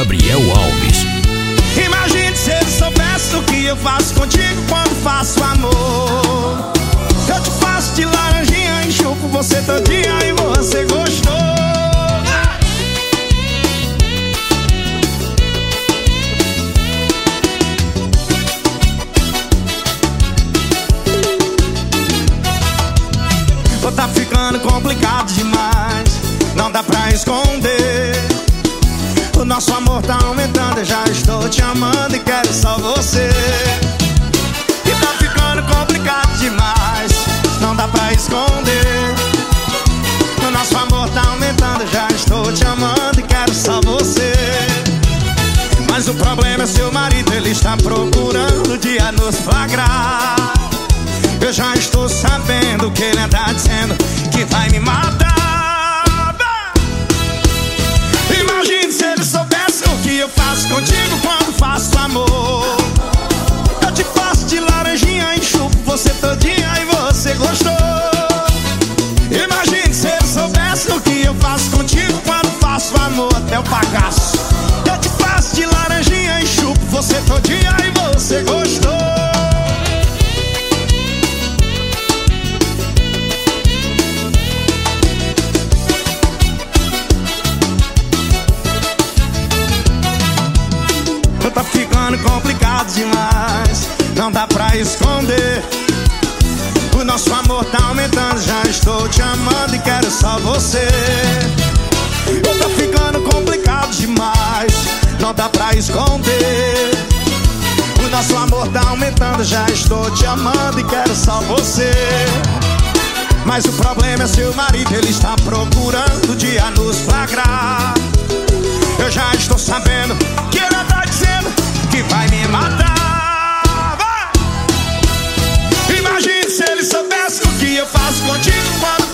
Gabriel Alves. Imagine se ele soubesse o que eu faço contigo quando faço amor. Eu te faço de laranjinha, enxupo você todinha e você gostou. Tá ficando complicado demais, não dá pra esconder. O nosso amor tá aumentando, eu já estou te amando e quero só você. E tá ficando complicado demais, não dá pra esconder. O nosso amor tá aumentando, eu já estou te amando e quero só você. Mas o problema é seu marido, ele está procurando o dia nos flagrar. Eu já estou sabendo que ele anda dizendo que vai me matar. Imagine se ele soubesse o que eu faço contigo quando faço amor. Eu te faço de laranjinha, enxupo você todinha e você gostou. Imagine se ele soubesse o que eu faço contigo quando faço amor, até o bagaço. Eu te faço de laranjinha, enxupo você todinha e você gostou. Tá ficando complicado demais, não dá pra esconder. O nosso amor tá aumentando, já estou te amando e quero só você. Tá ficando complicado demais, não dá pra esconder. O nosso amor tá aumentando, já estou te amando e quero só você. Mas o problema é seu marido, ele está procurando o dia nos flagrar. Eu já estou sabendo que ele tá dizendo que vai me matar. Imagine se ele soubesse o que eu faço contigo quando